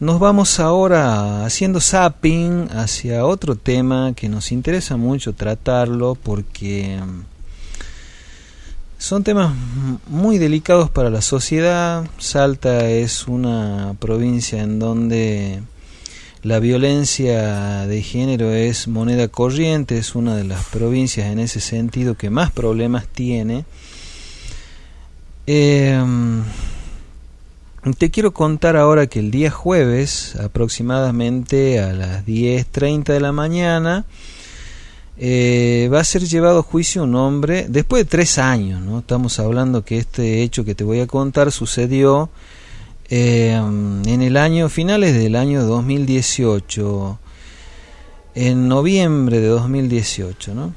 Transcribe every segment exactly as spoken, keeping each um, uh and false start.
Nos vamos ahora haciendo zapping hacia otro tema que nos interesa mucho tratarlo porque son temas muy delicados para la sociedad. Salta es una provincia en donde la violencia de género es moneda corriente, es una de las provincias en ese sentido que más problemas tiene. Eh, te quiero contar ahora que el día jueves, aproximadamente a las diez treinta de la mañana, eh, va a ser llevado a juicio un hombre, después de tres años, ¿no? Estamos hablando que este hecho que te voy a contar sucedió eh, en el año, finales del año dos mil dieciocho, en noviembre de dos mil dieciocho, ¿no?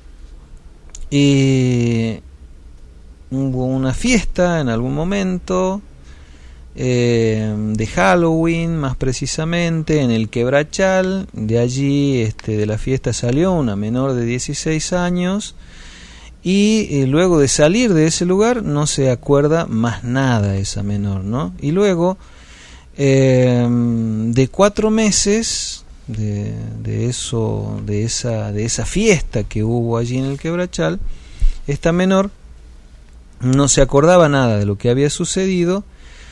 Y hubo una fiesta en algún momento eh, de Halloween, más precisamente en el Quebrachal. De allí, este, de la fiesta salió una menor de dieciséis años y eh, luego de salir de ese lugar no se acuerda más nada esa menor, ¿no? Y luego eh, de cuatro meses de, de eso, de esa, de esa fiesta que hubo allí en el Quebrachal, esta menor no se acordaba nada de lo que había sucedido,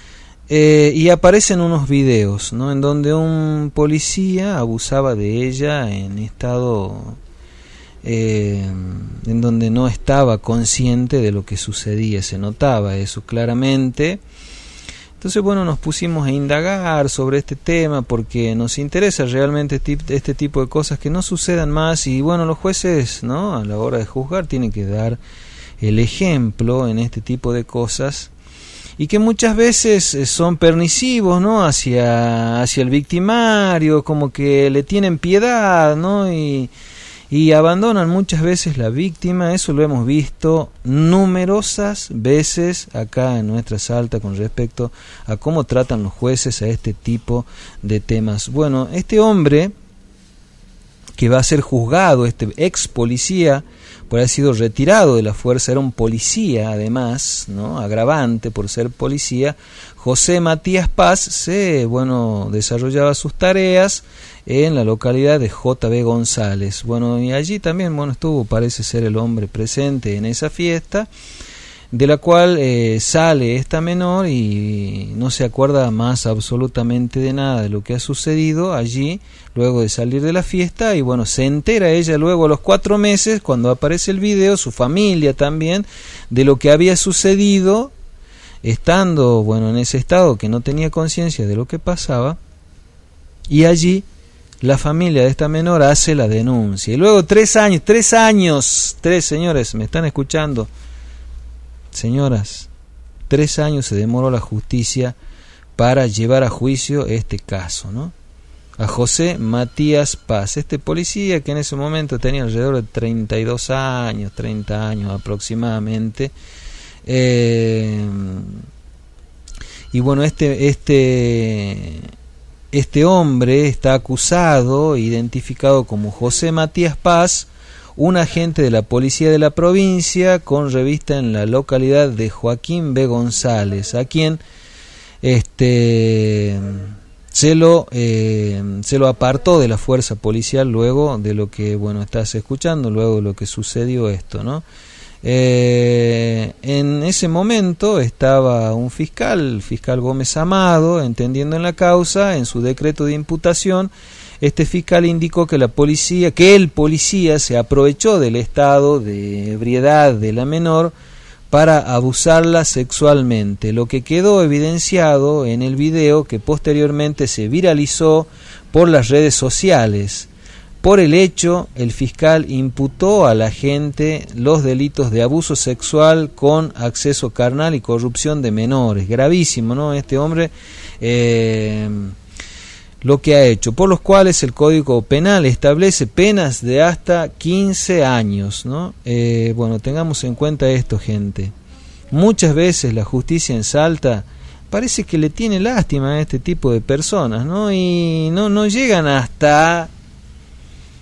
eh, y aparecen unos videos, ¿no?, en donde un policía abusaba de ella en estado eh, en donde no estaba consciente de lo que sucedía, se notaba eso claramente. Entonces, bueno, nos pusimos a indagar sobre este tema porque nos interesa realmente este tipo de cosas que no sucedan más. Y bueno, los jueces, ¿no?, a la hora de juzgar tienen que dar el ejemplo en este tipo de cosas, y que muchas veces son permisivos, ¿no?, hacia, hacia el victimario, como que le tienen piedad, ¿no?, y, y abandonan muchas veces la víctima. Eso lo hemos visto numerosas veces acá en nuestra Salta con respecto a cómo tratan los jueces a este tipo de temas. Bueno, este hombre que va a ser juzgado, este ex policía, por haber sido retirado de la fuerza, era un policía además, ¿no?, agravante por ser policía, José Matías Paz, se, bueno, desarrollaba sus tareas en la localidad de J B González. Bueno, y allí también, bueno, estuvo, parece ser el hombre presente en esa fiesta, de la cual eh, sale esta menor y no se acuerda más absolutamente de nada de lo que ha sucedido allí luego de salir de la fiesta. Y bueno, se entera ella luego a los cuatro meses, cuando aparece el video, su familia también, de lo que había sucedido, estando, bueno, en ese estado que no tenía conciencia de lo que pasaba. Y allí la familia de esta menor hace la denuncia. Y luego tres años, tres años, tres señores, ¿me están escuchando? Señoras, tres años se demoró la justicia para llevar a juicio este caso, ¿no?, a José Matías Paz, este policía que en ese momento tenía alrededor de treinta y dos años, treinta años aproximadamente. Eh, y bueno, este, este, este hombre está acusado, identificado como José Matías Paz, un agente de la policía de la provincia con revista en la localidad de Joaquín B. González, a quien este se lo eh, se lo apartó de la fuerza policial luego de lo que, bueno, estás escuchando, luego de lo que sucedió esto, ¿no? Eh, en ese momento estaba un fiscal, el fiscal Gómez Amado, entendiendo en la causa. En su decreto de imputación, este fiscal indicó que la policía, que el policía se aprovechó del estado de ebriedad de la menor para abusarla sexualmente, lo que quedó evidenciado en el video que posteriormente se viralizó por las redes sociales. Por el hecho, el fiscal imputó a la agente los delitos de abuso sexual con acceso carnal y corrupción de menores. Gravísimo, ¿no?, este hombre eh, lo que ha hecho, por los cuales el Código Penal establece penas de hasta quince años, ¿no? Eh, bueno, tengamos en cuenta esto, gente. Muchas veces la justicia en Salta parece que le tiene lástima a este tipo de personas, ¿no? Y no, no llegan hasta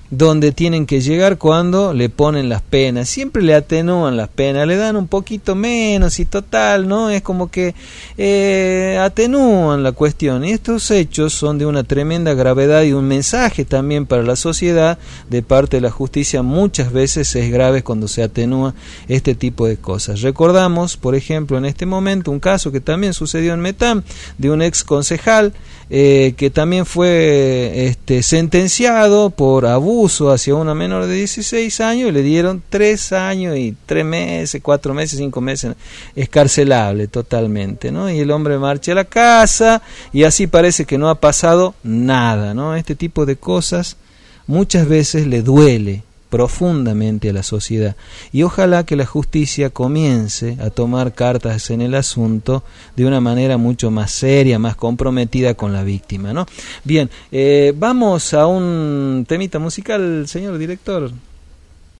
donde tienen que llegar cuando le ponen las penas. Siempre le atenúan las penas, le dan un poquito menos y total, ¿no? Es como que eh, atenúan la cuestión. Y estos hechos son de una tremenda gravedad y un mensaje también para la sociedad de parte de la justicia. Muchas veces es grave cuando se atenúa este tipo de cosas. Recordamos, por ejemplo, en este momento un caso que también sucedió en Metam, de un ex concejal eh, que también fue este, sentenciado por abuso hacia una menor de dieciséis años y le dieron tres años y tres meses, cuatro meses, cinco meses, escarcelable totalmente, ¿no? Y el hombre marcha a la casa y así parece que no ha pasado nada, ¿no? Este tipo de cosas muchas veces le duele profundamente a la sociedad y ojalá que la justicia comience a tomar cartas en el asunto de una manera mucho más seria, más comprometida con la víctima, ¿no? Bien, eh, vamos a un temita musical, señor director.